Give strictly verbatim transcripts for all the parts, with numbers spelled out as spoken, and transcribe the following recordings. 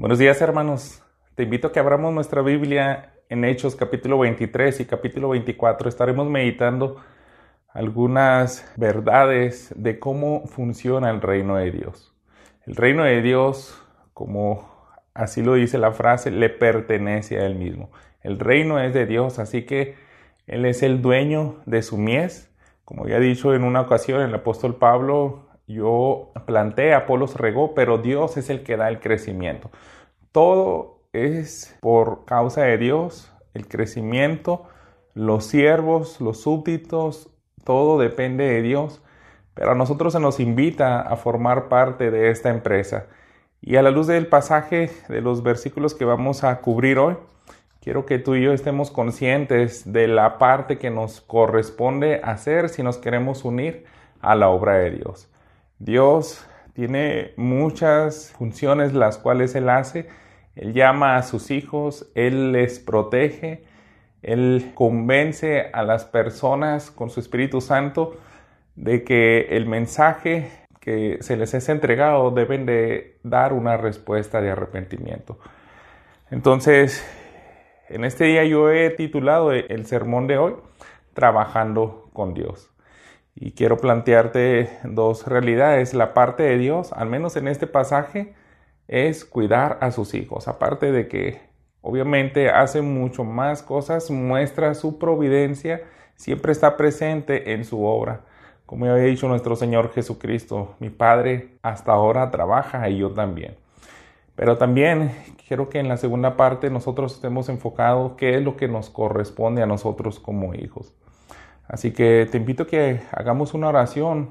Buenos días, hermanos. Te invito a que abramos nuestra Biblia en Hechos capítulo veintitrés y capítulo veinticuatro. Estaremos meditando algunas verdades de cómo funciona el reino de Dios. El reino de Dios, como así lo dice la frase, le pertenece a Él mismo. El reino es de Dios, así que Él es el dueño de su mies. Como había dicho en una ocasión el apóstol Pablo, yo planté, Apolos regó, pero Dios es el que da el crecimiento. Todo es por causa de Dios, el crecimiento, los siervos, los súbditos, todo depende de Dios. Pero a nosotros se nos invita a formar parte de esta empresa. Y a la luz del pasaje de los versículos que vamos a cubrir hoy, quiero que tú y yo estemos conscientes de la parte que nos corresponde hacer si nos queremos unir a la obra de Dios. Dios tiene muchas funciones las cuales Él hace. Él llama a sus hijos, Él les protege, Él convence a las personas con su Espíritu Santo de que el mensaje que se les es entregado deben de dar una respuesta de arrepentimiento. Entonces, en este día yo he titulado el sermón de hoy, Trabajando con Dios. Y quiero plantearte dos realidades. La parte de Dios, al menos en este pasaje, es cuidar a sus hijos. Aparte de que obviamente hace mucho más cosas, muestra su providencia, siempre está presente en su obra. Como ya había dicho nuestro Señor Jesucristo, mi Padre hasta ahora trabaja y yo también. Pero también quiero que en la segunda parte nosotros estemos enfocados qué es lo que nos corresponde a nosotros como hijos. Así que te invito a que hagamos una oración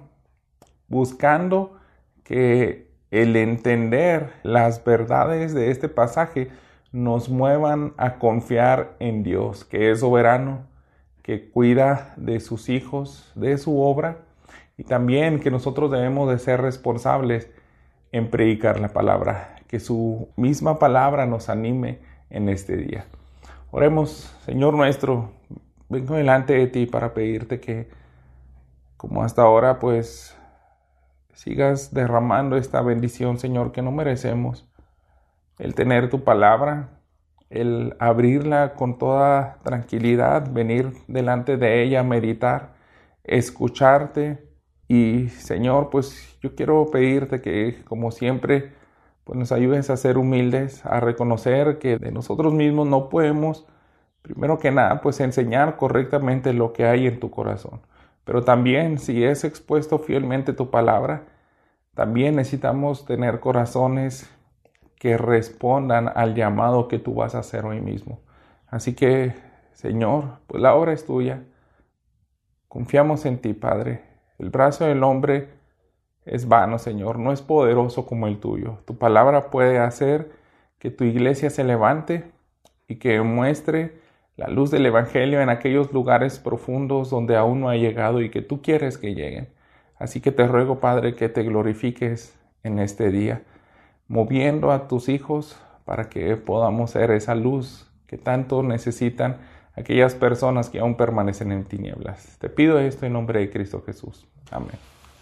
buscando que el entender las verdades de este pasaje nos muevan a confiar en Dios, que es soberano, que cuida de sus hijos, de su obra, y también que nosotros debemos de ser responsables en predicar la palabra, que su misma palabra nos anime en este día. Oremos. Señor nuestro, vengo delante de ti para pedirte que, como hasta ahora, pues sigas derramando esta bendición, Señor, que no merecemos. El tener tu palabra, el abrirla con toda tranquilidad, venir delante de ella, meditar, escucharte. Y, Señor, pues yo quiero pedirte que, como siempre, pues nos ayudes a ser humildes, a reconocer que de nosotros mismos no podemos, primero que nada, pues enseñar correctamente lo que hay en tu corazón. Pero también, si es expuesto fielmente tu palabra, también necesitamos tener corazones que respondan al llamado que tú vas a hacer hoy mismo. Así que, Señor, pues la obra es tuya. Confiamos en ti, Padre. El brazo del hombre es vano, Señor, no es poderoso como el tuyo. Tu palabra puede hacer que tu iglesia se levante y que muestre la luz del evangelio en aquellos lugares profundos donde aún no ha llegado y que tú quieres que lleguen. Así que te ruego, Padre, que te glorifiques en este día, moviendo a tus hijos para que podamos ser esa luz que tanto necesitan aquellas personas que aún permanecen en tinieblas. Te pido esto en nombre de Cristo Jesús. Amén.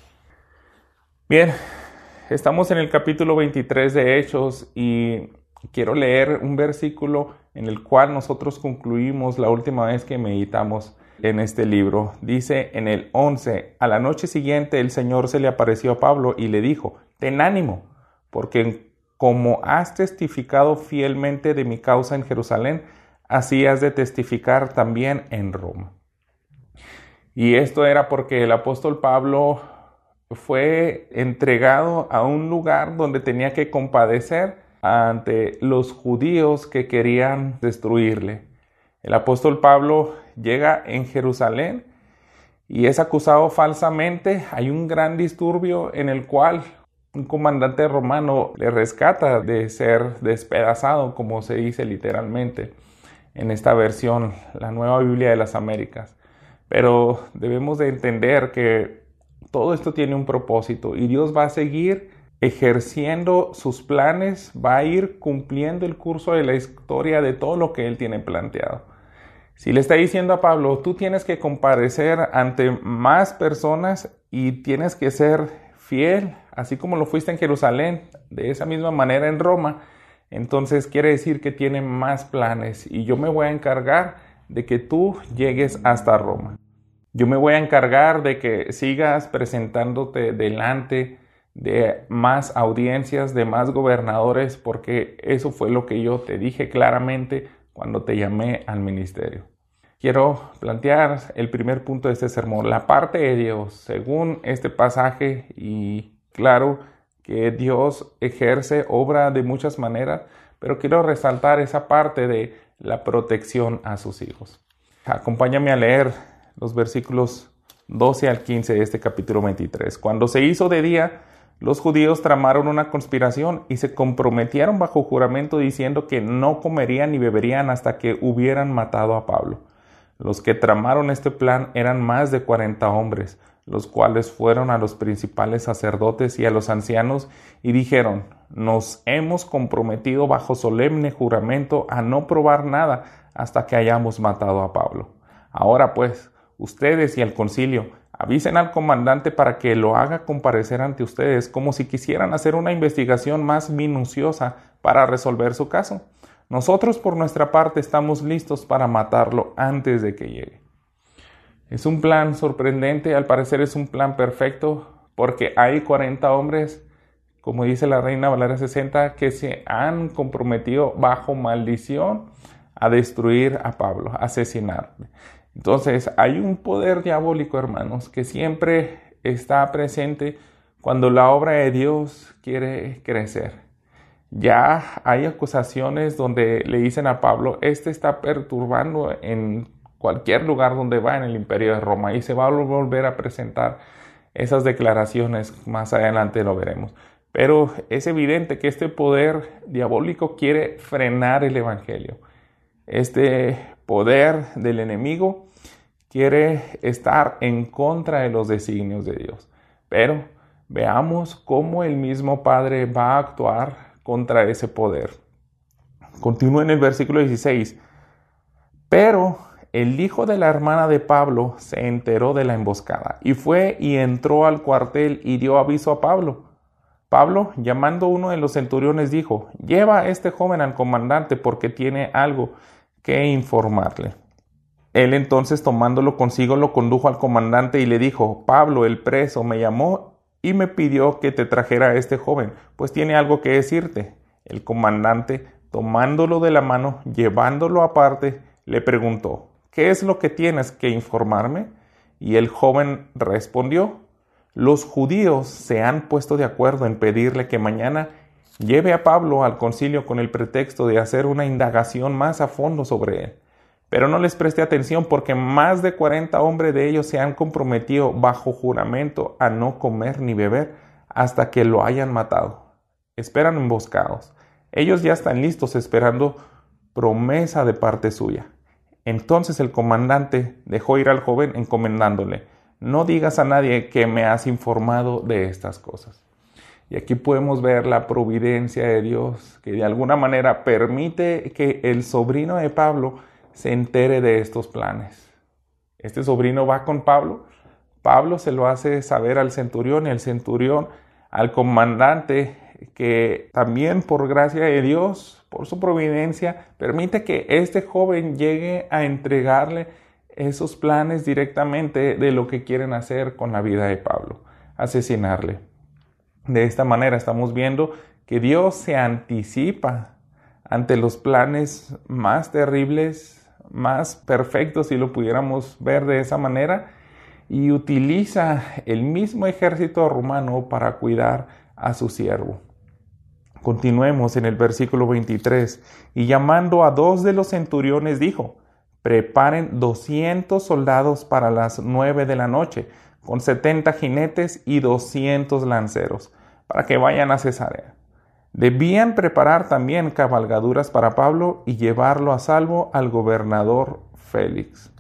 Bien, estamos en el capítulo veintitrés de Hechos y quiero leer un versículo en el cual nosotros concluimos la última vez que meditamos en este libro. Dice en el once, a la noche siguiente el Señor se le apareció a Pablo y le dijo, ten ánimo, porque como has testificado fielmente de mi causa en Jerusalén, así has de testificar también en Roma. Y esto era porque el apóstol Pablo fue entregado a un lugar donde tenía que compadecer ante los judíos que querían destruirle. El apóstol Pablo llega en Jerusalén y es acusado falsamente. Hay un gran disturbio en el cual un comandante romano le rescata de ser despedazado, como se dice literalmente en esta versión, la Nueva Biblia de las Américas. Pero debemos de entender que todo esto tiene un propósito y Dios va a seguir ejerciendo sus planes, va a ir cumpliendo el curso de la historia de todo lo que Él tiene planteado. Si le está diciendo a Pablo, tú tienes que comparecer ante más personas y tienes que ser fiel, así como lo fuiste en Jerusalén, de esa misma manera en Roma, entonces quiere decir que tiene más planes y yo me voy a encargar de que tú llegues hasta Roma. Yo me voy a encargar de que sigas presentándote delante de más audiencias, de más gobernadores, porque eso fue lo que yo te dije claramente cuando te llamé al ministerio. Quiero plantear el primer punto de este sermón, la parte de Dios, según este pasaje, y claro que Dios ejerce, obra de muchas maneras, pero quiero resaltar esa parte de la protección a sus hijos. Acompáñame a leer los versículos doce al quince de este capítulo veintitrés. Cuando se hizo de día, los judíos tramaron una conspiración y se comprometieron bajo juramento diciendo que no comerían ni beberían hasta que hubieran matado a Pablo. Los que tramaron este plan eran más de cuarenta hombres, los cuales fueron a los principales sacerdotes y a los ancianos y dijeron: nos hemos comprometido bajo solemne juramento a no probar nada hasta que hayamos matado a Pablo. Ahora pues, ustedes y el concilio avisen al comandante para que lo haga comparecer ante ustedes como si quisieran hacer una investigación más minuciosa para resolver su caso. Nosotros por nuestra parte estamos listos para matarlo antes de que llegue. Es un plan sorprendente, al parecer es un plan perfecto, porque hay cuarenta hombres, como dice la Reina Valera sesenta, que se han comprometido bajo maldición a destruir a Pablo, a asesinarle. Entonces hay un poder diabólico, hermanos, que siempre está presente cuando la obra de Dios quiere crecer. Ya hay acusaciones donde le dicen a Pablo: este está perturbando en cualquier lugar donde va en el imperio de Roma, y se va a volver a presentar esas declaraciones, más adelante lo veremos. Pero es evidente que este poder diabólico quiere frenar el evangelio. Este poder del enemigo quiere estar en contra de los designios de Dios. Pero veamos cómo el mismo Padre va a actuar contra ese poder. Continúa en el versículo dieciséis. Pero el hijo de la hermana de Pablo se enteró de la emboscada y fue y entró al cuartel y dio aviso a Pablo. Pablo, llamando a uno de los centuriones, dijo: lleva a este joven al comandante porque tiene algo que informarle. Él entonces, tomándolo consigo, lo condujo al comandante y le dijo: Pablo, el preso, me llamó y me pidió que te trajera a este joven, pues tiene algo que decirte. El comandante, tomándolo de la mano, llevándolo aparte, le preguntó: ¿qué es lo que tienes que informarme? Y el joven respondió: los judíos se han puesto de acuerdo en pedirle que mañana lleve a Pablo al concilio con el pretexto de hacer una indagación más a fondo sobre él. Pero no les preste atención porque más de cuarenta hombres de ellos se han comprometido bajo juramento a no comer ni beber hasta que lo hayan matado. Esperan emboscados. Ellos ya están listos esperando promesa de parte suya. Entonces el comandante dejó ir al joven encomendándole: no digas a nadie que me has informado de estas cosas. Y aquí podemos ver la providencia de Dios, que de alguna manera permite que el sobrino de Pablo se entere de estos planes. Este sobrino va con Pablo. Pablo se lo hace saber al centurión y el centurión al comandante, que también por gracia de Dios, por su providencia, permite que este joven llegue a entregarle esos planes directamente de lo que quieren hacer con la vida de Pablo, asesinarle. De esta manera estamos viendo que Dios se anticipa ante los planes más terribles, más perfectos, si lo pudiéramos ver de esa manera, y utiliza el mismo ejército romano para cuidar a su siervo. Continuemos en el versículo veintitrés. Y llamando a dos de los centuriones dijo: preparen doscientos soldados para las nueve de la noche, con setenta jinetes y doscientos lanceros, para que vayan a Cesarea. Debían preparar también cabalgaduras para Pablo y llevarlo a salvo al gobernador Félix.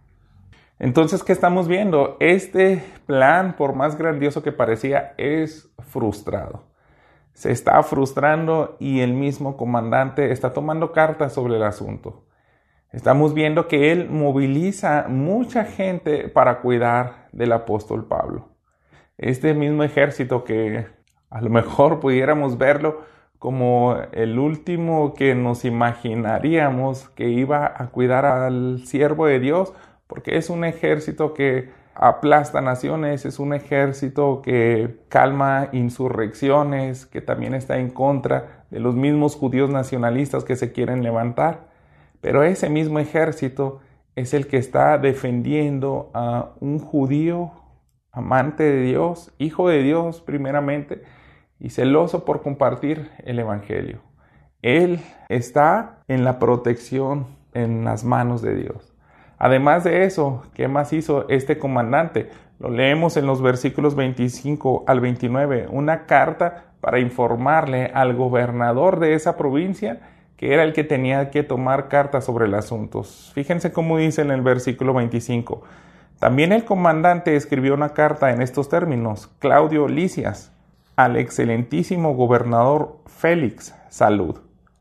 Entonces, ¿qué estamos viendo? Este plan, por más grandioso que parecía, es frustrado. Se está frustrando y el mismo comandante está tomando cartas sobre el asunto. Estamos viendo que él moviliza mucha gente para cuidar del apóstol Pablo. Este mismo ejército que a lo mejor pudiéramos verlo como el último que nos imaginaríamos que iba a cuidar al siervo de Dios, porque es un ejército que aplasta naciones, es un ejército que calma insurrecciones, que también está en contra de los mismos judíos nacionalistas que se quieren levantar. Pero ese mismo ejército es el que está defendiendo a un judío amante de Dios, hijo de Dios primeramente, y celoso por compartir el evangelio. Él está en la protección, en las manos de Dios. Además de eso, ¿qué más hizo este comandante? Lo leemos en los versículos veinticinco al veintinueve, una carta para informarle al gobernador de esa provincia, que era el que tenía que tomar cartas sobre el asunto. Fíjense cómo dice en el versículo veinticinco. También el comandante escribió una carta en estos términos: Claudio Lisias, al excelentísimo gobernador Félix, salud.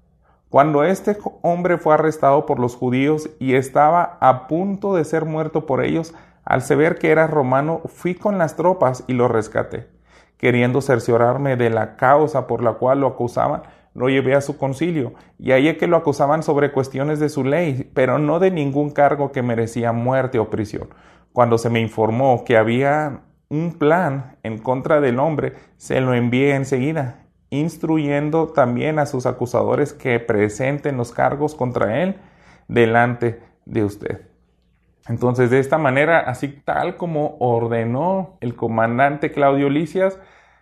Cuando este hombre fue arrestado por los judíos y estaba a punto de ser muerto por ellos, al saber que era romano, fui con las tropas y lo rescaté. Queriendo cerciorarme de la causa por la cual lo acusaban, lo llevé a su concilio, y hallé que lo acusaban sobre cuestiones de su ley, pero no de ningún cargo que merecía muerte o prisión. Cuando se me informó que había un plan en contra del hombre, se lo envié enseguida, instruyendo también a sus acusadores que presenten los cargos contra él delante de usted. Entonces, de esta manera, así tal como ordenó el comandante Claudio Lisias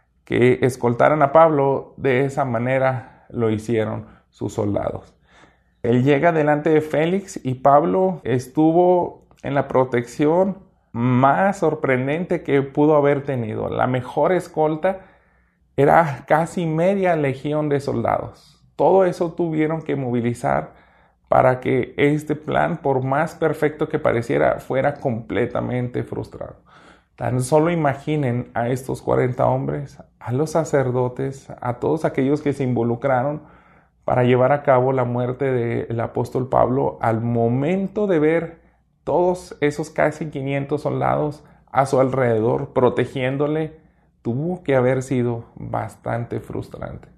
que escoltaran a Pablo, de esa manera lo hicieron sus soldados. Él llega delante de Félix y Pablo estuvo en la protección más sorprendente que pudo haber tenido. La mejor escolta era casi media legión de soldados. Todo eso tuvieron que movilizar para que este plan, por más perfecto que pareciera, fuera completamente frustrado. Tan solo imaginen a estos cuarenta hombres, a los sacerdotes, a todos aquellos que se involucraron para llevar a cabo la muerte del apóstol Pablo, al momento de ver todos esos casi quinientos soldados a su alrededor protegiéndole. Tuvo que haber sido bastante frustrante.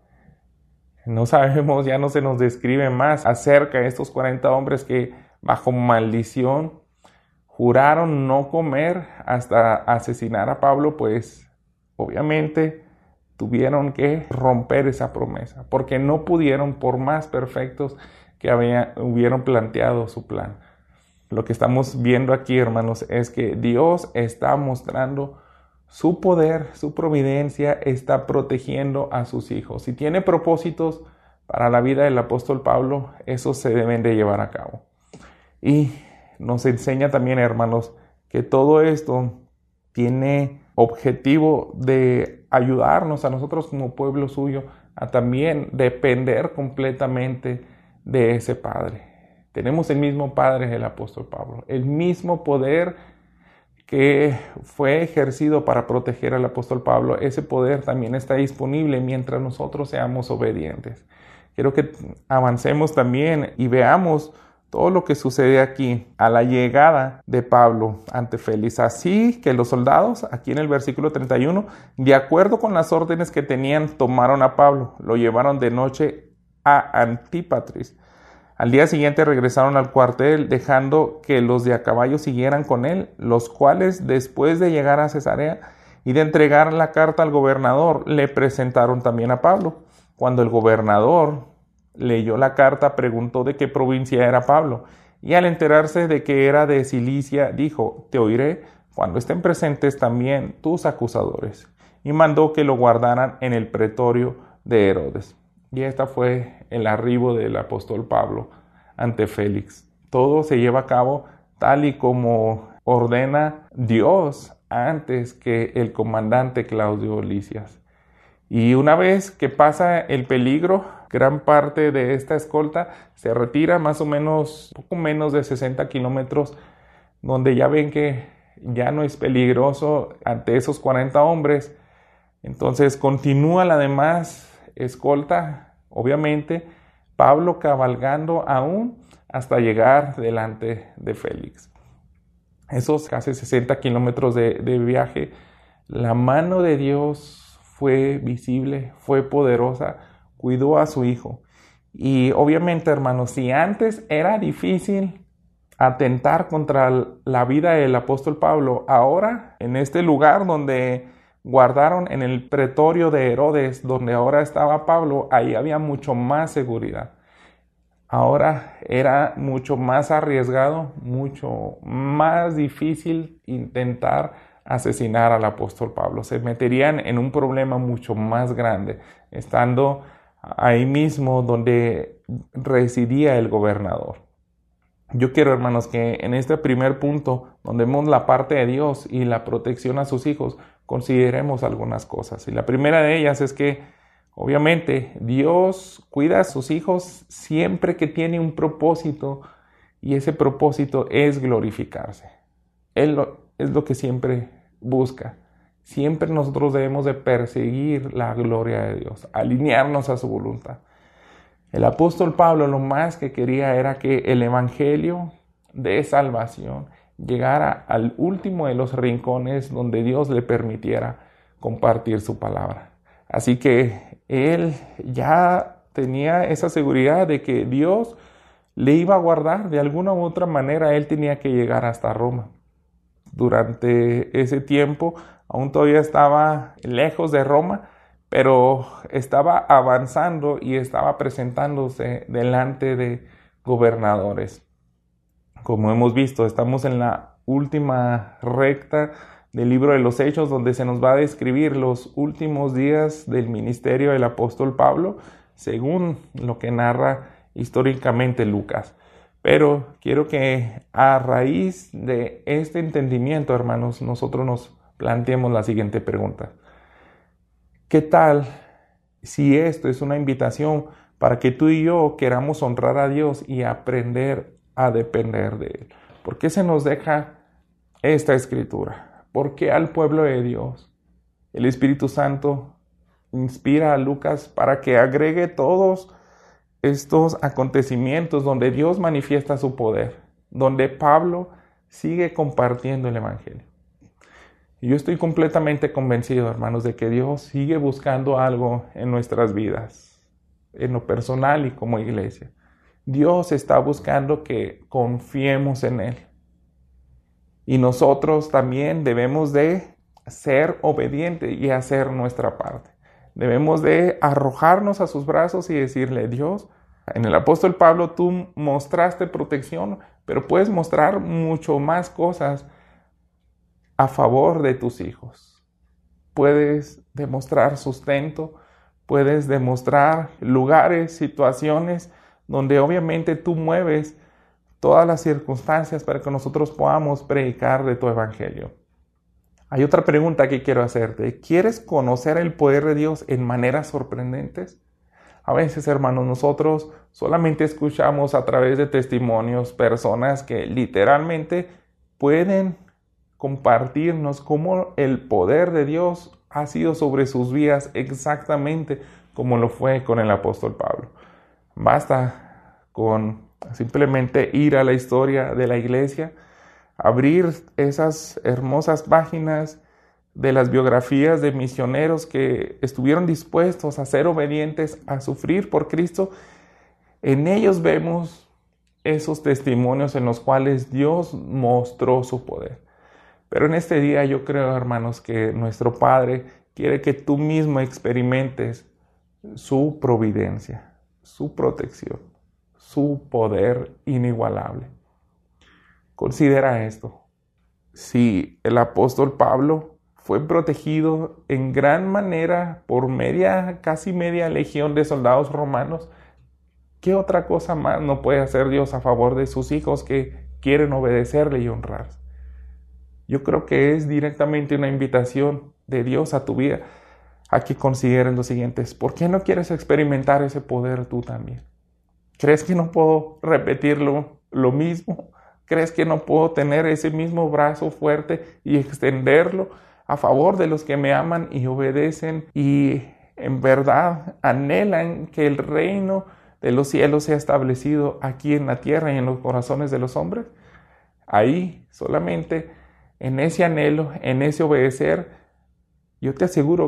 No sabemos, ya no se nos describe más acerca de estos cuarenta hombres que bajo maldición juraron no comer hasta asesinar a Pablo, pues obviamente tuvieron que romper esa promesa, porque no pudieron, por más perfectos que había, hubieran planteado su plan. Lo que estamos viendo aquí, hermanos, es que Dios está mostrando su poder, su providencia, está protegiendo a sus hijos. Si tiene propósitos para la vida del apóstol Pablo, esos se deben de llevar a cabo. Y nos enseña también, hermanos, que todo esto tiene objetivo de ayudarnos a nosotros como pueblo suyo a también depender completamente de ese Padre. Tenemos el mismo Padre, el apóstol Pablo, el mismo poder que fue ejercido para proteger al apóstol Pablo. Ese poder también está disponible mientras nosotros seamos obedientes. Quiero que avancemos también y veamos todo lo que sucede aquí a la llegada de Pablo ante Félix. Así que los soldados, aquí en el versículo treinta y uno, de acuerdo con las órdenes que tenían, tomaron a Pablo, lo llevaron de noche a Antípatris. Al día siguiente regresaron al cuartel, dejando que los de a caballo siguieran con él, los cuales, después de llegar a Cesarea y de entregar la carta al gobernador, le presentaron también a Pablo. Cuando el gobernador leyó la carta, preguntó de qué provincia era Pablo, y al enterarse de que era de Cilicia, dijo: te oiré cuando estén presentes también tus acusadores. Y mandó que lo guardaran en el pretorio de Herodes. Y este fue el arribo del apóstol Pablo ante Félix. Todo se lleva a cabo tal y como ordena Dios antes que el comandante Claudio Lisias. Y una vez que pasa el peligro, gran parte de esta escolta se retira más o menos, poco menos de sesenta kilómetros, donde ya ven que ya no es peligroso ante esos cuarenta hombres. Entonces continúa la demás escolta, obviamente, Pablo cabalgando aún hasta llegar delante de Félix. Esos casi sesenta kilómetros de, de viaje, la mano de Dios fue visible, fue poderosa, cuidó a su hijo. Y obviamente, hermanos, si antes era difícil atentar contra la vida del apóstol Pablo, ahora en este lugar donde guardaron en el pretorio de Herodes, donde ahora estaba Pablo, ahí había mucho más seguridad. Ahora era mucho más arriesgado, mucho más difícil intentar asesinar al apóstol Pablo. Se meterían en un problema mucho más grande, estando ahí mismo donde residía el gobernador. Yo quiero, hermanos, que en este primer punto, donde vemos la parte de Dios y la protección a sus hijos, consideremos algunas cosas. Y la primera de ellas es que, obviamente, Dios cuida a sus hijos siempre que tiene un propósito, y ese propósito es glorificarse. Él lo, es lo que siempre busca. Siempre nosotros debemos de perseguir la gloria de Dios, alinearnos a su voluntad. El apóstol Pablo lo más que quería era que el evangelio de salvación llegara al último de los rincones donde Dios le permitiera compartir su palabra. Así que él ya tenía esa seguridad de que Dios le iba a guardar. De alguna u otra manera él tenía que llegar hasta Roma. Durante ese tiempo aún todavía estaba lejos de Roma, pero estaba avanzando y estaba presentándose delante de gobernadores. Como hemos visto, estamos en la última recta del libro de los Hechos, donde se nos va a describir los últimos días del ministerio del apóstol Pablo, según lo que narra históricamente Lucas. Pero quiero que a raíz de este entendimiento, hermanos, nosotros nos planteemos la siguiente pregunta. ¿Qué tal si esto es una invitación para que tú y yo queramos honrar a Dios y aprender a depender de Él? ¿Por qué se nos deja esta escritura? ¿Por qué al pueblo de Dios el Espíritu Santo inspira a Lucas para que agregue todos estos acontecimientos donde Dios manifiesta su poder, donde Pablo sigue compartiendo el evangelio? Y yo estoy completamente convencido, hermanos, de que Dios sigue buscando algo en nuestras vidas, en lo personal y como iglesia. Dios está buscando que confiemos en Él. Y nosotros también debemos de ser obedientes y hacer nuestra parte. Debemos de arrojarnos a sus brazos y decirle: Dios, en el apóstol Pablo tú mostraste protección, pero puedes mostrar mucho más cosas a favor de tus hijos. Puedes demostrar sustento, puedes demostrar lugares, situaciones donde obviamente tú mueves todas las circunstancias para que nosotros podamos predicar de tu evangelio. Hay otra pregunta que quiero hacerte. ¿Quieres conocer el poder de Dios en maneras sorprendentes? A veces, hermanos, nosotros solamente escuchamos a través de testimonios personas que literalmente pueden compartirnos cómo el poder de Dios ha sido sobre sus vidas exactamente como lo fue con el apóstol Pablo. Basta con simplemente ir a la historia de la iglesia, abrir esas hermosas páginas de las biografías de misioneros que estuvieron dispuestos a ser obedientes, a sufrir por Cristo. En ellos vemos esos testimonios en los cuales Dios mostró su poder. Pero en este día yo creo, hermanos, que nuestro Padre quiere que tú mismo experimentes su providencia, su protección, su poder inigualable. Considera esto. Si el apóstol Pablo fue protegido en gran manera por media, casi media legión de soldados romanos, ¿qué otra cosa más no puede hacer Dios a favor de sus hijos que quieren obedecerle y honrarse? Yo creo que es directamente una invitación de Dios a tu vida a que consideres lo siguiente: ¿por qué no quieres experimentar ese poder tú también? ¿Crees que no puedo repetirlo lo mismo? ¿Crees que no puedo tener ese mismo brazo fuerte y extenderlo a favor de los que me aman y obedecen y en verdad anhelan que el reino de los cielos sea establecido aquí en la tierra y en los corazones de los hombres? Ahí, solamente en ese anhelo, en ese obedecer, yo te aseguro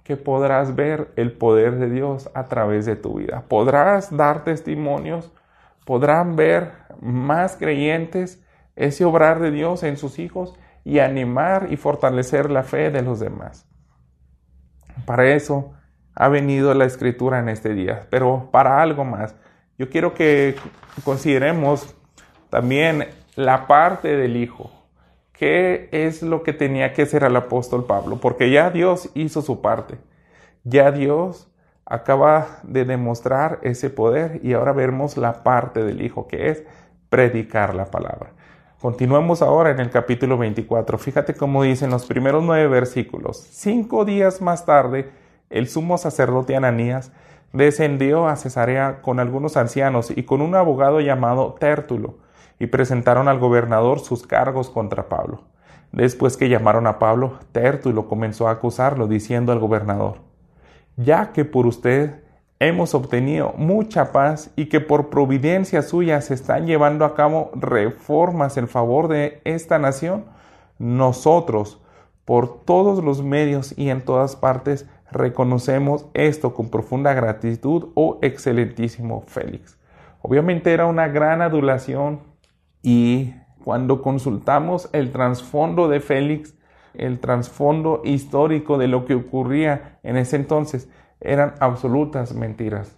que podrás ver el poder de Dios a través de tu vida. Podrás dar testimonios, podrán ver más creyentes ese obrar de Dios en sus hijos y animar y fortalecer la fe de los demás. Para eso ha venido la Escritura en este día, pero para algo más. Yo quiero que consideremos también la parte del Hijo. ¿Qué es lo que tenía que hacer el apóstol Pablo? Porque ya Dios hizo su parte. Ya Dios acaba de demostrar ese poder y ahora vemos la parte del Hijo, que es predicar la palabra. Continuemos ahora en el capítulo veinticuatro. Fíjate cómo dicen los primeros nueve versículos. Cinco días más tarde, el sumo sacerdote Ananías descendió a Cesarea con algunos ancianos y con un abogado llamado Tértulo, y presentaron al gobernador sus cargos contra Pablo. Después que llamaron a Pablo, Tértulo comenzó a acusarlo, diciendo al gobernador: ya que por usted hemos obtenido mucha paz y que por providencia suya se están llevando a cabo reformas en favor de esta nación, nosotros, por todos los medios y en todas partes, reconocemos esto con profunda gratitud, oh excelentísimo Félix. Obviamente era una gran adulación, y cuando consultamos el trasfondo de Félix, el trasfondo histórico de lo que ocurría en ese entonces, eran absolutas mentiras.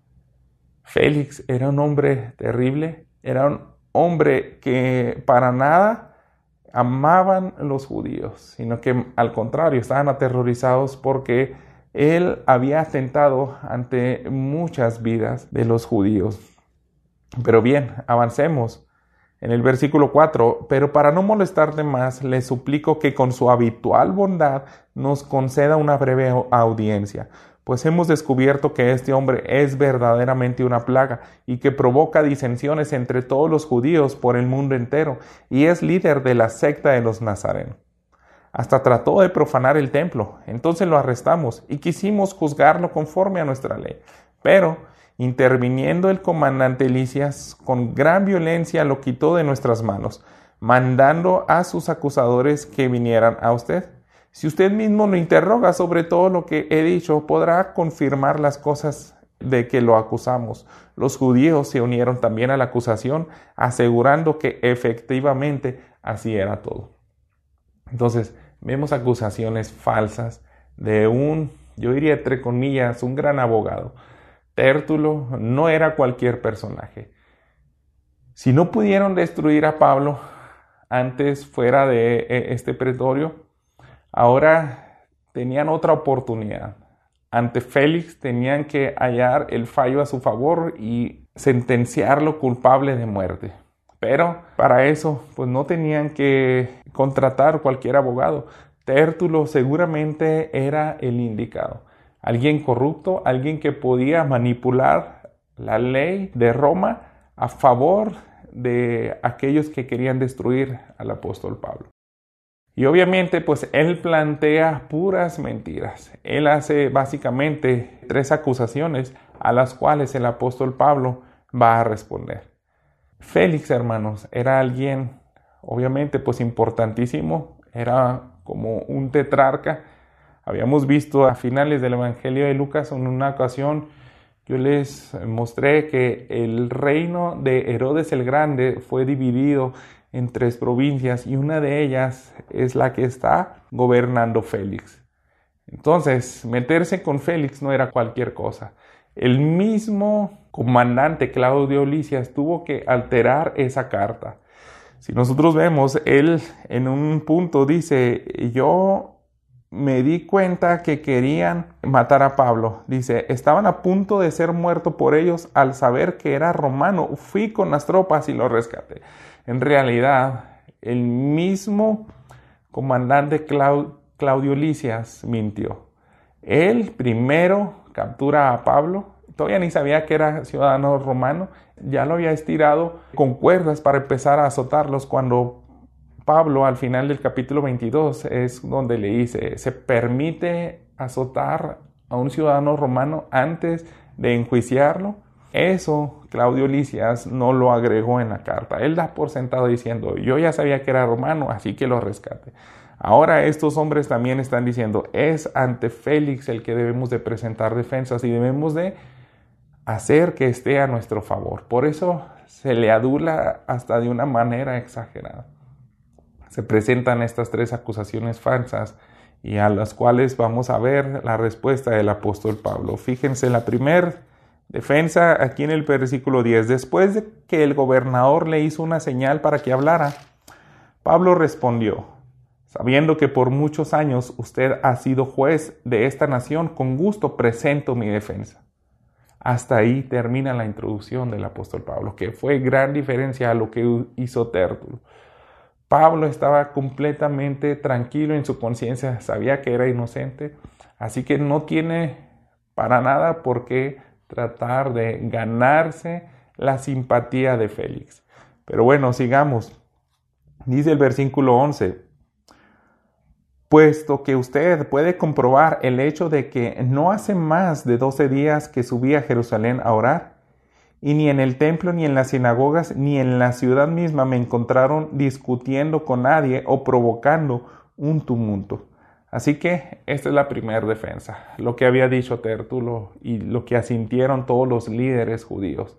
Félix era un hombre terrible, era un hombre que para nada amaban los judíos, sino que al contrario, estaban aterrorizados porque él había atentado ante muchas vidas de los judíos. Pero bien, avancemos. En el versículo cuatro, pero para no molestarte más, le suplico que con su habitual bondad nos conceda una breve audiencia, pues hemos descubierto que este hombre es verdaderamente una plaga y que provoca disensiones entre todos los judíos por el mundo entero y es líder de la secta de los nazarenos. Hasta trató de profanar el templo, entonces lo arrestamos y quisimos juzgarlo conforme a nuestra ley, pero interviniendo el comandante Lisias, con gran violencia lo quitó de nuestras manos, mandando a sus acusadores que vinieran a usted. Si usted mismo lo interroga sobre todo lo que he dicho, podrá confirmar las cosas de que lo acusamos. Los judíos se unieron también a la acusación, asegurando que efectivamente así era todo. Entonces, vemos acusaciones falsas de un, yo diría entre comillas, un gran abogado. Tértulo no era cualquier personaje. Si no pudieron destruir a Pablo antes fuera de este pretorio, ahora tenían otra oportunidad. Ante Félix tenían que hallar el fallo a su favor y sentenciarlo culpable de muerte. Pero para eso pues no tenían que contratar cualquier abogado. Tértulo seguramente era el indicado. Alguien corrupto, alguien que podía manipular la ley de Roma a favor de aquellos que querían destruir al apóstol Pablo. Y obviamente, pues él plantea puras mentiras. Él hace básicamente tres acusaciones a las cuales el apóstol Pablo va a responder. Félix, hermanos, era alguien, obviamente, pues importantísimo. Era como un tetrarca. Habíamos visto a finales del Evangelio de Lucas en una ocasión, yo les mostré que el reino de Herodes el Grande fue dividido en tres provincias y una de ellas es la que está gobernando Félix. Entonces, meterse con Félix no era cualquier cosa. El mismo comandante Claudio Lisias tuvo que alterar esa carta. Si nosotros vemos, él en un punto dice, yo me di cuenta que querían matar a Pablo. Dice, estaban a punto de ser muerto por ellos al saber que era romano. Fui con las tropas y lo rescaté. En realidad, el mismo comandante Claudio Lisias mintió. Él primero captura a Pablo. Todavía ni sabía que era ciudadano romano. Ya lo había estirado con cuerdas para empezar a azotarlos cuando Pablo, al final del capítulo veintidós, es donde le dice, se permite azotar a un ciudadano romano antes de enjuiciarlo. Eso Claudio Lisias no lo agregó en la carta. Él da por sentado diciendo, yo ya sabía que era romano, así que lo rescate. Ahora estos hombres también están diciendo, es ante Félix el que debemos de presentar defensas y debemos de hacer que esté a nuestro favor. Por eso se le adula hasta de una manera exagerada. Se presentan estas tres acusaciones falsas y a las cuales vamos a ver la respuesta del apóstol Pablo. Fíjense, la primera defensa aquí en el versículo diez. Después de que el gobernador le hizo una señal para que hablara, Pablo respondió, sabiendo que por muchos años usted ha sido juez de esta nación, con gusto presento mi defensa. Hasta ahí termina la introducción del apóstol Pablo, que fue gran diferencia a lo que hizo Tértulo. Pablo estaba completamente tranquilo en su conciencia, sabía que era inocente, así que no tiene para nada por qué tratar de ganarse la simpatía de Félix. Pero bueno, sigamos. Dice el versículo once, puesto que usted puede comprobar el hecho de que no hace más de doce días que subí a Jerusalén a orar, y ni en el templo, ni en las sinagogas, ni en la ciudad misma me encontraron discutiendo con nadie o provocando un tumulto. Así que esta es la primera defensa, lo que había dicho Tértulo y lo que asintieron todos los líderes judíos.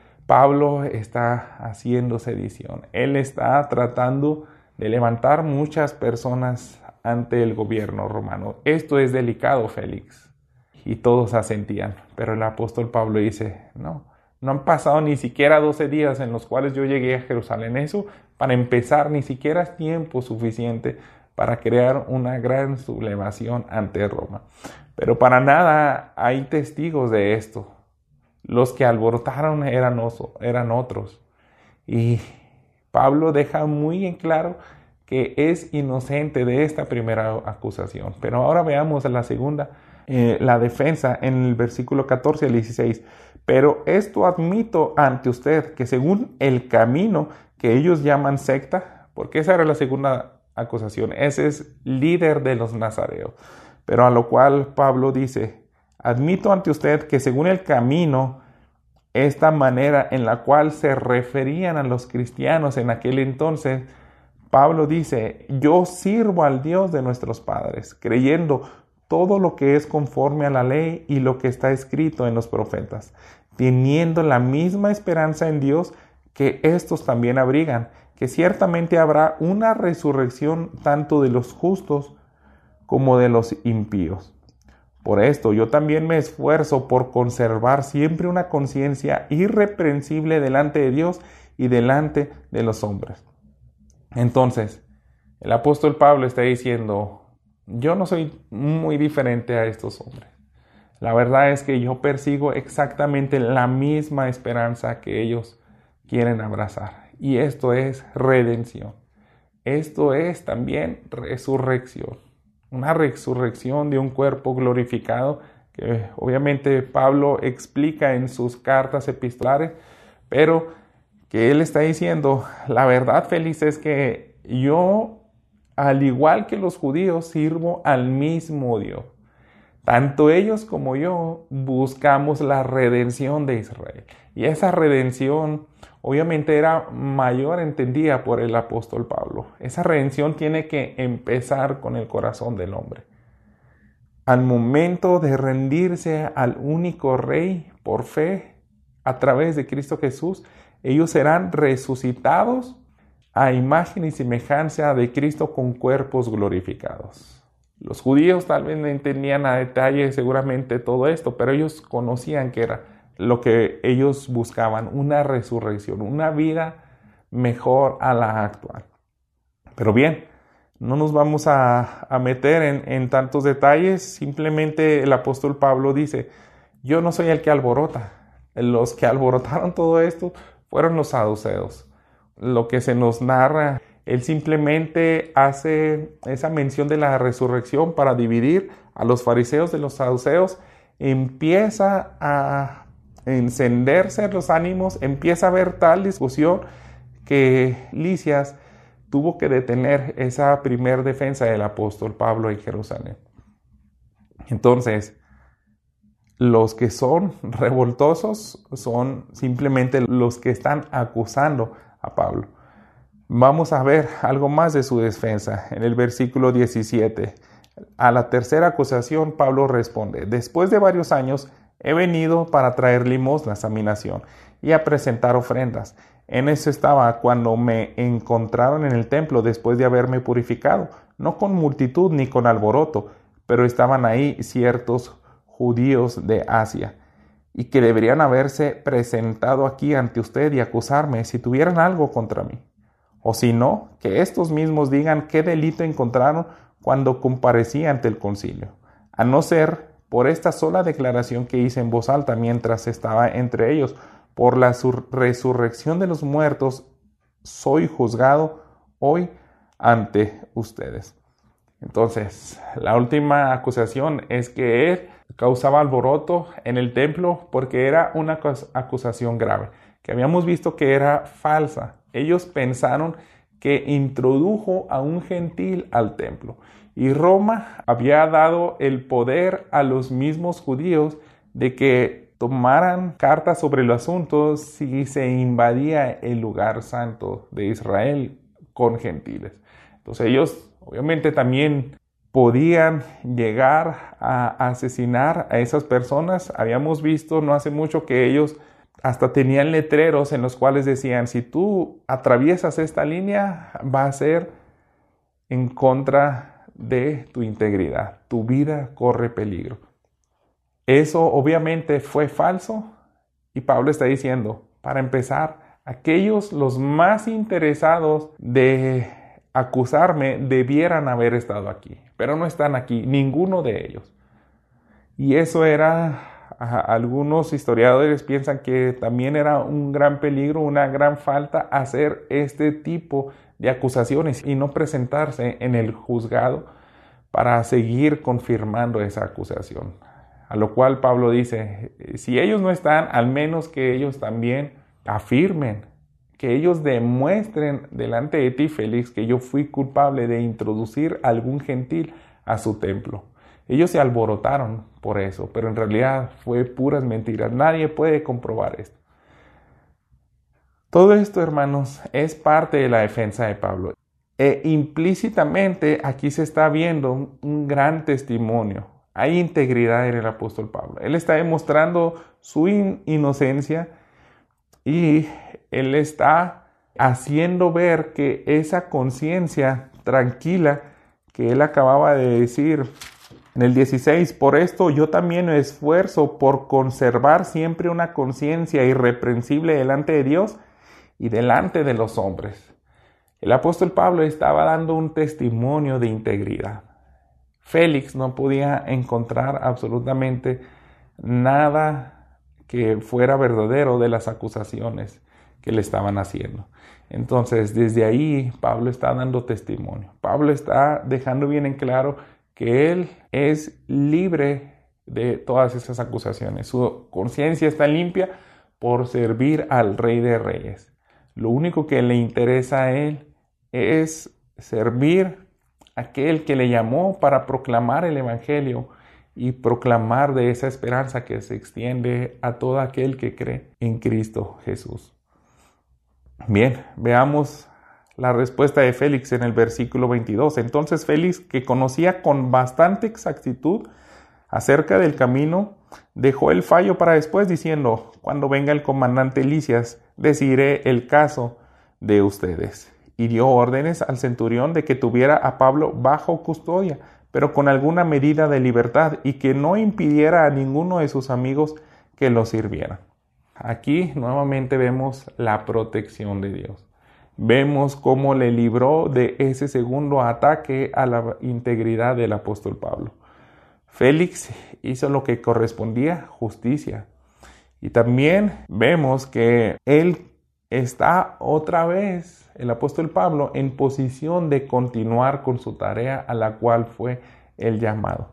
Pablo está haciendo sedición. Él está tratando de levantar muchas personas ante el gobierno romano. Esto es delicado, Félix. Y todos asentían. Pero el apóstol Pablo dice, no, no han pasado ni siquiera doce días en los cuales yo llegué a Jerusalén. Eso, para empezar, ni siquiera es tiempo suficiente para crear una gran sublevación ante Roma. Pero para nada hay testigos de esto. Los que alborotaron eran, oso, eran otros. Y Pablo deja muy en claro que es inocente de esta primera acusación. Pero ahora veamos la segunda, eh, la defensa en el versículo catorce al dieciséis. Pero esto admito ante usted que según el camino que ellos llaman secta, porque esa era la segunda acusación, ese es líder de los nazareos. Pero a lo cual Pablo dice, admito ante usted que según el camino, esta manera en la cual se referían a los cristianos en aquel entonces, Pablo dice, yo sirvo al Dios de nuestros padres, creyendo todo lo que es conforme a la ley y lo que está escrito en los profetas, teniendo la misma esperanza en Dios que estos también abrigan, que ciertamente habrá una resurrección tanto de los justos como de los impíos. Por esto yo también me esfuerzo por conservar siempre una conciencia irreprensible delante de Dios y delante de los hombres. Entonces, el apóstol Pablo está diciendo, yo no soy muy diferente a estos hombres. La verdad es que yo persigo exactamente la misma esperanza que ellos quieren abrazar. Y esto es redención. Esto es también resurrección. Una resurrección de un cuerpo glorificado que obviamente Pablo explica en sus cartas epistolares, pero que él está diciendo, la verdad, Félix, es que yo, al igual que los judíos, sirvo al mismo Dios. Tanto ellos como yo buscamos la redención de Israel. Y esa redención obviamente era mayor entendida por el apóstol Pablo. Esa redención tiene que empezar con el corazón del hombre. Al momento de rendirse al único Rey por fe, a través de Cristo Jesús, ellos serán resucitados a imagen y semejanza de Cristo con cuerpos glorificados. Los judíos tal vez no entendían a detalle seguramente todo esto, pero ellos conocían que era lo que ellos buscaban, una resurrección, una vida mejor a la actual. Pero bien, no nos vamos a, a meter en, en tantos detalles, simplemente el apóstol Pablo dice, yo no soy el que alborota, los que alborotaron todo esto fueron los saduceos. Lo que se nos narra, él simplemente hace esa mención de la resurrección para dividir a los fariseos de los saduceos, empieza a encenderse los ánimos, empieza a haber tal discusión que Lisias tuvo que detener esa primer defensa del apóstol Pablo en Jerusalén. Entonces, los que son revoltosos son simplemente los que están acusando a Pablo. Vamos a ver algo más de su defensa en el versículo diecisiete. A la tercera acusación, Pablo responde: después de varios años he venido para traer limosnas a mi nación y a presentar ofrendas. En eso estaba cuando me encontraron en el templo después de haberme purificado, no con multitud ni con alboroto, pero estaban ahí ciertos judíos de Asia, y que deberían haberse presentado aquí ante usted y acusarme si tuvieran algo contra mí. O si no, que estos mismos digan qué delito encontraron cuando comparecí ante el concilio, a no ser por esta sola declaración que hice en voz alta mientras estaba entre ellos: por la resurrección de los muertos soy juzgado hoy ante ustedes. Entonces, la última acusación es que él causaba alboroto en el templo porque era una acusación grave, que habíamos visto que era falsa. Ellos pensaron que introdujo a un gentil al templo, y Roma había dado el poder a los mismos judíos de que tomaran cartas sobre el asunto si se invadía el lugar santo de Israel con gentiles. Entonces ellos obviamente también podían llegar a asesinar a esas personas. Habíamos visto no hace mucho que ellos hasta tenían letreros en los cuales decían: si tú atraviesas esta línea, va a ser en contra de tu integridad, tu vida corre peligro. Eso obviamente fue falso, y Pablo está diciendo, para empezar, aquellos los más interesados de acusarme debieran haber estado aquí, pero no están aquí, ninguno de ellos. Y eso era, algunos historiadores piensan que también era un gran peligro, una gran falta hacer este tipo de acusaciones y no presentarse en el juzgado para seguir confirmando esa acusación. A lo cual Pablo dice, si ellos no están, al menos que ellos también afirmen, que ellos demuestren delante de ti, Félix, que yo fui culpable de introducir a algún gentil a su templo. Ellos se alborotaron por eso, pero en realidad fue puras mentiras. Nadie puede comprobar esto. Todo esto, hermanos, es parte de la defensa de Pablo. E implícitamente aquí se está viendo un gran testimonio. Hay integridad en el apóstol Pablo. Él está demostrando su in- inocencia y él está haciendo ver que esa conciencia tranquila que él acababa de decir en el dieciséis, por esto yo también me esfuerzo por conservar siempre una conciencia irreprensible delante de Dios y delante de los hombres. El apóstol Pablo estaba dando un testimonio de integridad. Félix no podía encontrar absolutamente nada que fuera verdadero de las acusaciones que le estaban haciendo. Entonces, desde ahí, Pablo está dando testimonio. Pablo está dejando bien en claro que él es libre de todas esas acusaciones. Su conciencia está limpia por servir al Rey de Reyes. Lo único que le interesa a él es servir a aquel que le llamó para proclamar el Evangelio y proclamar de esa esperanza que se extiende a todo aquel que cree en Cristo Jesús. Bien, veamos la respuesta de Félix en el versículo veintidós. Entonces Félix, que conocía con bastante exactitud acerca del camino, dejó el fallo para después, diciendo: cuando venga el comandante Lisias, decidiré el caso de ustedes. Y dio órdenes al centurión de que tuviera a Pablo bajo custodia, pero con alguna medida de libertad, y que no impidiera a ninguno de sus amigos que lo sirviera. Aquí nuevamente vemos la protección de Dios. Vemos cómo le libró de ese segundo ataque a la integridad del apóstol Pablo. Félix hizo lo que correspondía, justicia. Y también vemos que él está otra vez, el apóstol Pablo, en posición de continuar con su tarea a la cual fue el llamado.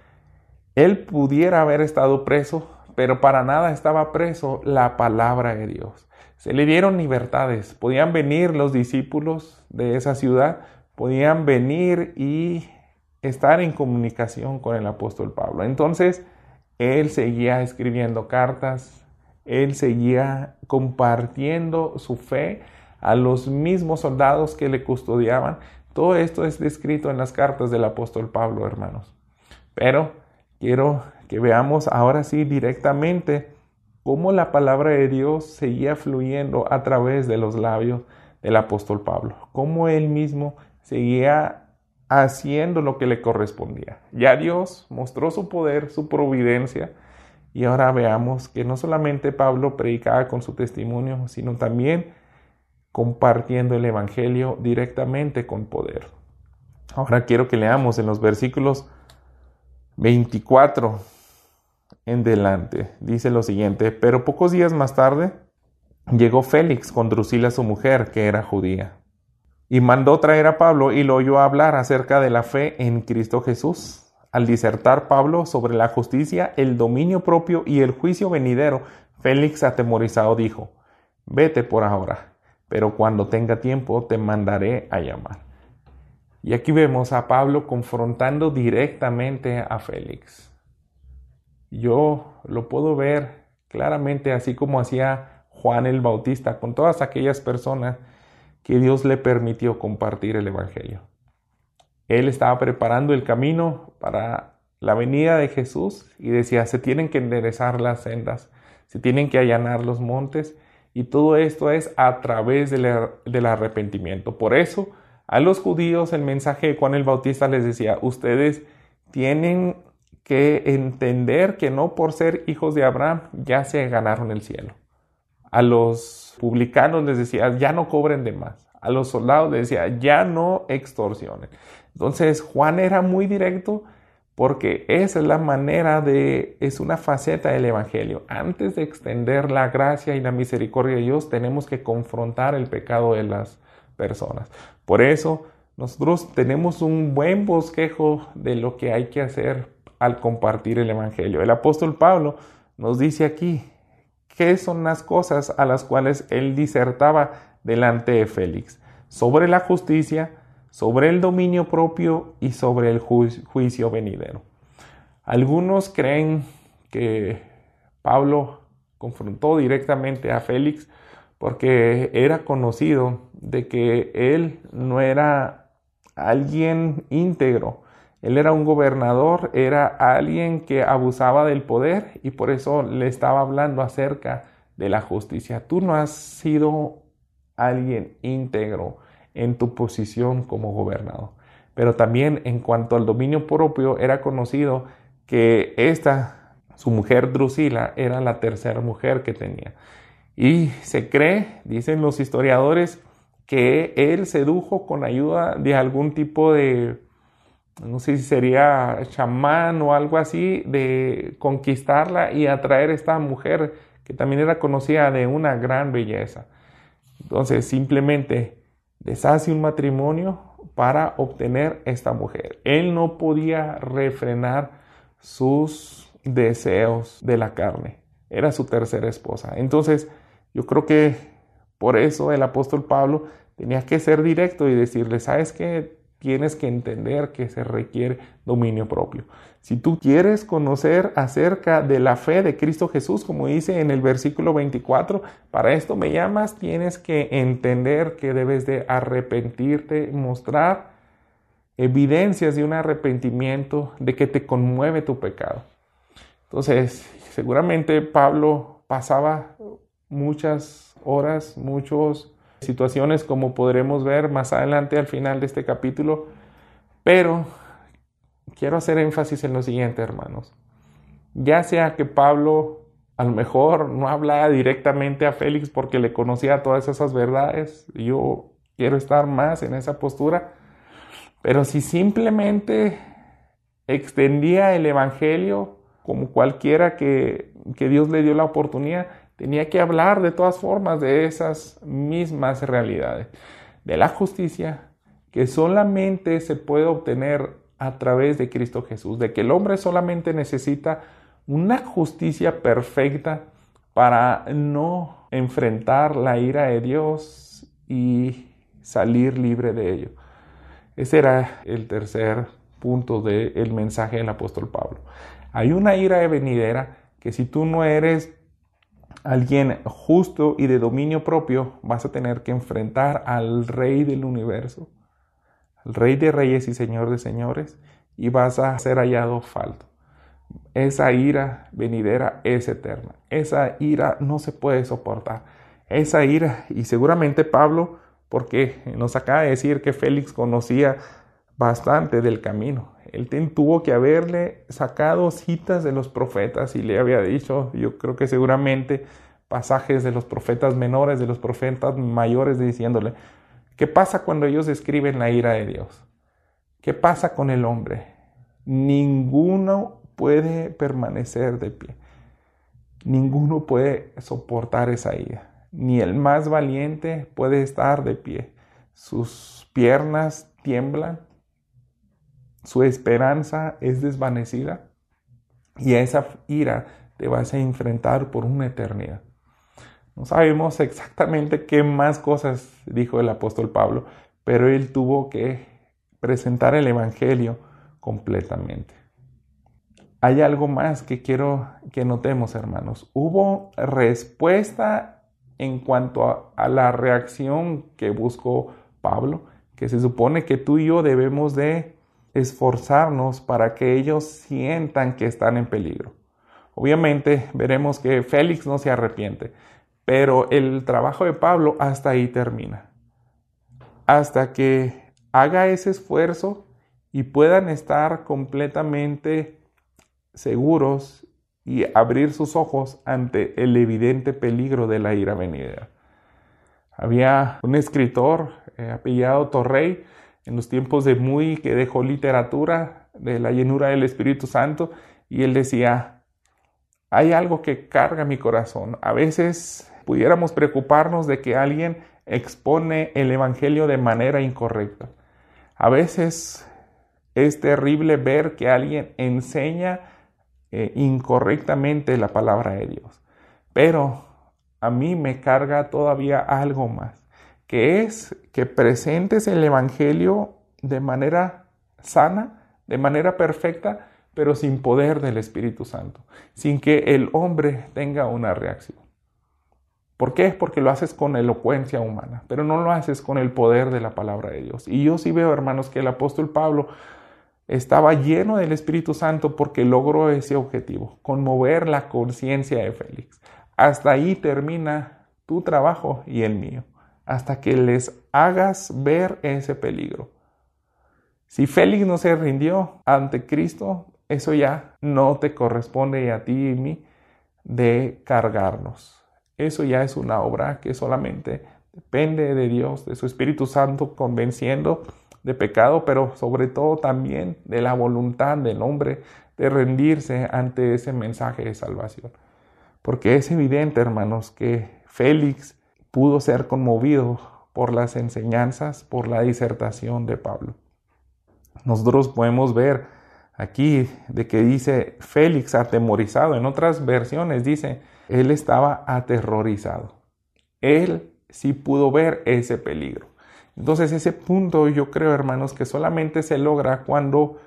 Él pudiera haber estado preso, pero para nada estaba preso la palabra de Dios. Se le dieron libertades. Podían venir los discípulos de esa ciudad, podían venir y estar en comunicación con el apóstol Pablo. Entonces, él seguía escribiendo cartas, él seguía compartiendo su fe a los mismos soldados que le custodiaban. Todo esto es descrito en las cartas del apóstol Pablo, hermanos. Pero quiero que veamos ahora sí directamente cómo la palabra de Dios seguía fluyendo a través de los labios del apóstol Pablo. Cómo él mismo seguía haciendo lo que le correspondía. Ya Dios mostró su poder, su providencia, y ahora veamos que no solamente Pablo predicaba con su testimonio, sino también compartiendo el evangelio directamente con poder. Ahora quiero que leamos en los versículos veinticuatro en delante. Dice lo siguiente: pero pocos días más tarde llegó Félix con Drusila su mujer, que era judía, y mandó traer a Pablo y lo oyó hablar acerca de la fe en Cristo Jesús. Al disertar Pablo sobre la justicia, el dominio propio y el juicio venidero, Félix, atemorizado, dijo: vete por ahora, pero cuando tenga tiempo te mandaré a llamar. Y aquí vemos a Pablo confrontando directamente a Félix. Yo lo puedo ver claramente, así como hacía Juan el Bautista con todas aquellas personas que Dios le permitió compartir el evangelio. Él estaba preparando el camino para la venida de Jesús y decía: se tienen que enderezar las sendas, se tienen que allanar los montes, y todo esto es a través del, del arrepentimiento. Por eso a los judíos el mensaje de Juan el Bautista les decía: ustedes tienen que entender que no por ser hijos de Abraham ya se ganaron el cielo. A los publicanos les decía: ya no cobren de más. A los soldados les decía: ya no extorsionen. Entonces Juan era muy directo, porque esa es la manera de, es una faceta del evangelio. Antes de extender la gracia y la misericordia de Dios, tenemos que confrontar el pecado de las personas. Por eso nosotros tenemos un buen bosquejo de lo que hay que hacer al compartir el evangelio. El apóstol Pablo nos dice aquí qué son las cosas a las cuales él disertaba delante de Félix: sobre la justicia, sobre el dominio propio y sobre el ju- juicio venidero. Algunos creen que Pablo confrontó directamente a Félix porque era conocido de que él no era alguien íntegro. Él era un gobernador, era alguien que abusaba del poder, y por eso le estaba hablando acerca de la justicia. Tú no has sido alguien íntegro en tu posición como gobernador. Pero también en cuanto al dominio propio, era conocido que esta, su mujer Drusila, era la tercera mujer que tenía. Y se cree, dicen los historiadores, que él sedujo con ayuda de algún tipo de, no sé si sería chamán o algo así, de conquistarla y atraer a esta mujer que también era conocida de una gran belleza. Entonces simplemente deshace un matrimonio para obtener esta mujer. Él no podía refrenar sus deseos de la carne. Era su tercera esposa. Entonces yo creo que por eso el apóstol Pablo tenía que ser directo y decirle: ¿sabes qué? Tienes que entender que se requiere dominio propio. Si tú quieres conocer acerca de la fe de Cristo Jesús, como dice en el versículo veinticuatro, para esto me llamas, tienes que entender que debes de arrepentirte, mostrar evidencias de un arrepentimiento, de que te conmueve tu pecado. Entonces, seguramente Pablo pasaba muchas horas, muchas situaciones, como podremos ver más adelante al final de este capítulo, pero quiero hacer énfasis en lo siguiente, hermanos. Ya sea que Pablo a lo mejor no hablaba directamente a Félix porque le conocía todas esas verdades, yo quiero estar más en esa postura, pero si simplemente extendía el evangelio como cualquiera que, que Dios le dio la oportunidad, tenía que hablar de todas formas de esas mismas realidades, de la justicia que solamente se puede obtener a través de Cristo Jesús, de que el hombre solamente necesita una justicia perfecta para no enfrentar la ira de Dios y salir libre de ello. Ese era el tercer punto del mensaje del apóstol Pablo. Hay una ira venidera que si tú no eres alguien justo y de dominio propio, vas a tener que enfrentar al Rey del universo, al Rey de reyes y Señor de señores, y vas a ser hallado falto. Esa ira venidera es eterna. Esa ira no se puede soportar. Esa ira, y seguramente Pablo, porque nos acaba de decir que Félix conocía bastante del camino. Él tuvo que haberle sacado citas de los profetas y le había dicho, yo creo que seguramente pasajes de los profetas menores, de los profetas mayores, diciéndole, ¿qué pasa cuando ellos escriben la ira de Dios? ¿Qué pasa con el hombre? Ninguno puede permanecer de pie. Ninguno puede soportar esa ira. Ni el más valiente puede estar de pie. Sus piernas tiemblan. Su esperanza es desvanecida. Y a esa ira te vas a enfrentar por una eternidad. No sabemos exactamente qué más cosas dijo el apóstol Pablo, pero él tuvo que presentar el evangelio completamente. Hay algo más que quiero que notemos, hermanos. Hubo respuesta en cuanto a, a la reacción que buscó Pablo, que se supone que tú y yo debemos de esforzarnos para que ellos sientan que están en peligro. Obviamente veremos que Félix no se arrepiente, pero el trabajo de Pablo hasta ahí termina. Hasta que haga ese esfuerzo y puedan estar completamente seguros y abrir sus ojos ante el evidente peligro de la ira venidera. Había un escritor eh, apellidado Torrey en los tiempos de Muy, que dejó literatura de la llenura del Espíritu Santo, y él decía, hay algo que carga mi corazón. A veces pudiéramos preocuparnos de que alguien expone el evangelio de manera incorrecta. A veces es terrible ver que alguien enseña eh, incorrectamente la palabra de Dios. Pero a mí me carga todavía algo más, que es que presentes el evangelio de manera sana, de manera perfecta, pero sin poder del Espíritu Santo, sin que el hombre tenga una reacción. ¿Por qué? Porque lo haces con elocuencia humana, pero no lo haces con el poder de la palabra de Dios. Y yo sí veo, hermanos, que el apóstol Pablo estaba lleno del Espíritu Santo porque logró ese objetivo, conmover la conciencia de Félix. Hasta ahí termina tu trabajo y el mío, hasta que les hagas ver ese peligro. Si Félix no se rindió ante Cristo, eso ya no te corresponde a ti y a mí de cargarnos. Eso ya es una obra que solamente depende de Dios, de su Espíritu Santo convenciendo de pecado, pero sobre todo también de la voluntad del hombre de rendirse ante ese mensaje de salvación. Porque es evidente, hermanos, que Félix pudo ser conmovido por las enseñanzas, por la disertación de Pablo. Nosotros podemos ver aquí de que dice Félix atemorizado. En otras versiones dice, él estaba aterrorizado. Él sí pudo ver ese peligro. Entonces ese punto yo creo, hermanos, que solamente se logra cuando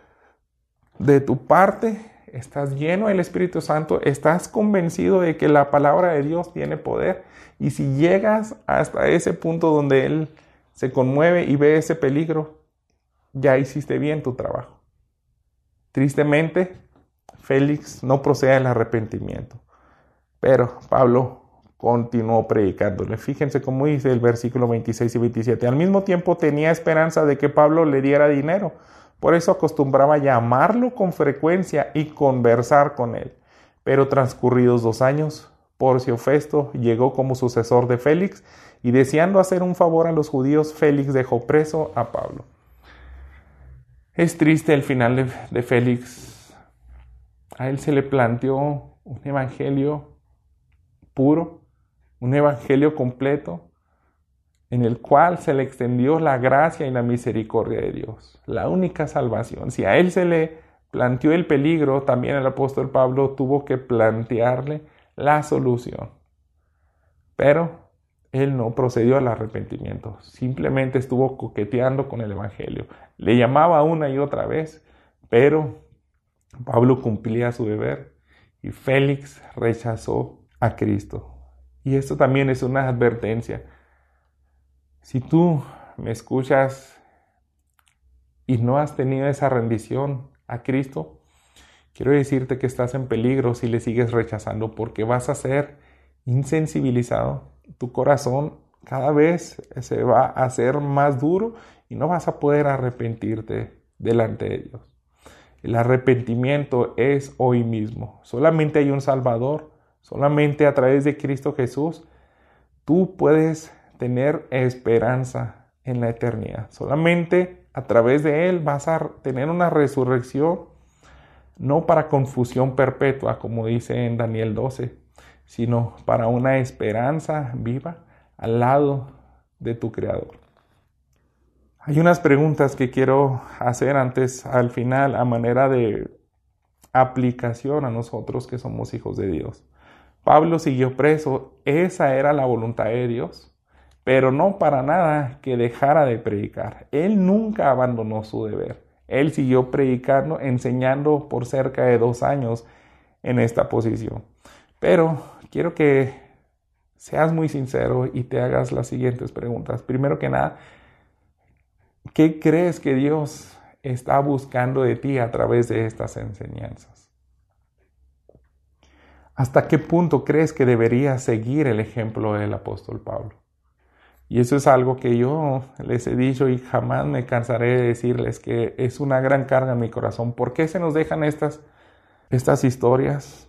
de tu parte estás lleno del Espíritu Santo, estás convencido de que la palabra de Dios tiene poder, y si llegas hasta ese punto donde Él se conmueve y ve ese peligro, ya hiciste bien tu trabajo. Tristemente, Félix no procede al arrepentimiento, pero Pablo continuó predicándole. Fíjense cómo dice el versículo veintiséis y veintisiete. Al mismo tiempo tenía esperanza de que Pablo le diera dinero. Por eso acostumbraba llamarlo con frecuencia y conversar con él. Pero transcurridos dos años, Porcio Festo llegó como sucesor de Félix, y deseando hacer un favor a los judíos, Félix dejó preso a Pablo. Es triste el final de, de Félix. A él se le planteó un evangelio puro, un evangelio completo, en el cual se le extendió la gracia y la misericordia de Dios, la única salvación. Si a él se le planteó el peligro, también el apóstol Pablo tuvo que plantearle la solución. Pero él no procedió al arrepentimiento, simplemente estuvo coqueteando con el evangelio. Le llamaba una y otra vez, pero Pablo cumplía su deber y Félix rechazó a Cristo. Y esto también es una advertencia. Si tú me escuchas y no has tenido esa rendición a Cristo, quiero decirte que estás en peligro si le sigues rechazando, porque vas a ser insensibilizado. Tu corazón cada vez se va a hacer más duro y no vas a poder arrepentirte delante de Dios. El arrepentimiento es hoy mismo. Solamente hay un Salvador. Solamente a través de Cristo Jesús tú puedes tener esperanza en la eternidad. Solamente a través de Él vas a tener una resurrección, no para confusión perpetua, como dice en Daniel doce, sino para una esperanza viva al lado de tu Creador. Hay unas preguntas que quiero hacer antes, al final, a manera de aplicación a nosotros que somos hijos de Dios. Pablo siguió preso, esa era la voluntad de Dios, pero no para nada que dejara de predicar. Él nunca abandonó su deber. Él siguió predicando, enseñando por cerca de dos años en esta posición. Pero quiero que seas muy sincero y te hagas las siguientes preguntas. Primero que nada, ¿qué crees que Dios está buscando de ti a través de estas enseñanzas? ¿Hasta qué punto crees que deberías seguir el ejemplo del apóstol Pablo? Y eso es algo que yo les he dicho y jamás me cansaré de decirles, que es una gran carga en mi corazón. ¿Por qué se nos dejan estas, estas historias?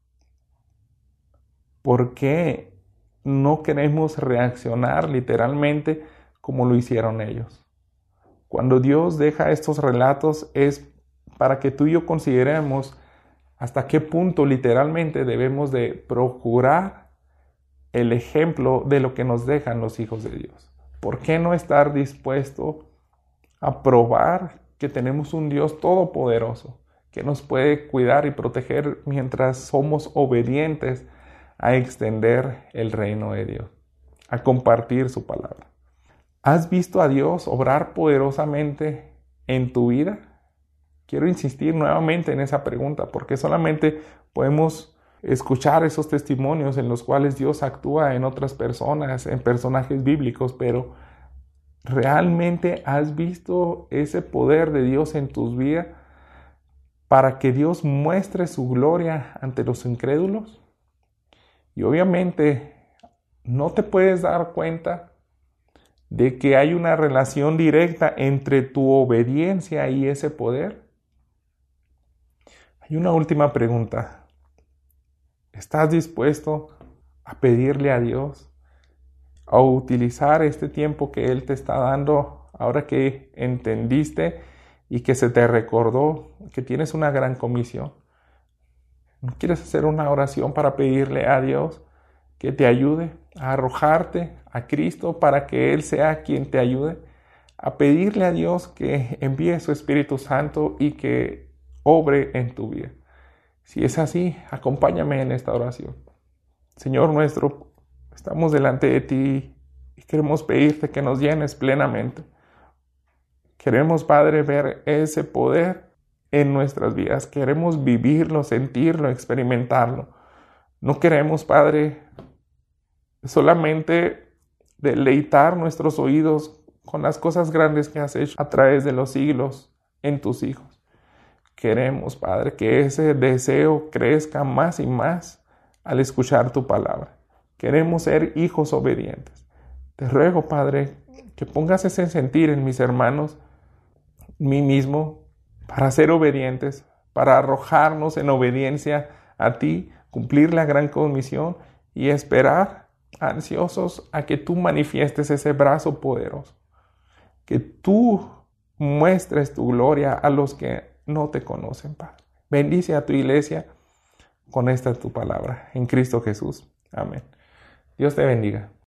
¿Por qué no queremos reaccionar literalmente como lo hicieron ellos? Cuando Dios deja estos relatos es para que tú y yo consideremos hasta qué punto literalmente debemos de procurar el ejemplo de lo que nos dejan los hijos de Dios. ¿Por qué no estar dispuesto a probar que tenemos un Dios todopoderoso que nos puede cuidar y proteger mientras somos obedientes a extender el reino de Dios, a compartir su palabra? ¿Has visto a Dios obrar poderosamente en tu vida? Quiero insistir nuevamente en esa pregunta, porque solamente podemos escuchar esos testimonios en los cuales Dios actúa en otras personas, en personajes bíblicos, pero ¿realmente has visto ese poder de Dios en tus vidas para que Dios muestre su gloria ante los incrédulos? Y obviamente no te puedes dar cuenta de que hay una relación directa entre tu obediencia y ese poder. Hay una última pregunta. ¿Estás dispuesto a pedirle a Dios, a utilizar este tiempo que Él te está dando ahora que entendiste y que se te recordó que tienes una gran comisión? ¿No quieres hacer una oración para pedirle a Dios que te ayude a arrojarte a Cristo para que Él sea quien te ayude? A pedirle a Dios que envíe su Espíritu Santo y que obre en tu vida. Si es así, acompáñame en esta oración. Señor nuestro, estamos delante de ti y queremos pedirte que nos llenes plenamente. Queremos, Padre, ver ese poder en nuestras vidas. Queremos vivirlo, sentirlo, experimentarlo. No queremos, Padre, solamente deleitar nuestros oídos con las cosas grandes que has hecho a través de los siglos en tus hijos. Queremos, Padre, que ese deseo crezca más y más al escuchar tu palabra. Queremos ser hijos obedientes. Te ruego, Padre, que pongas ese sentir en mis hermanos, en mí mismo, para ser obedientes, para arrojarnos en obediencia a ti, cumplir la gran comisión y esperar ansiosos a que tú manifiestes ese brazo poderoso. Que tú muestres tu gloria a los que no te conocen, Padre. Bendice a tu iglesia con esta tu palabra. En Cristo Jesús. Amén. Dios te bendiga.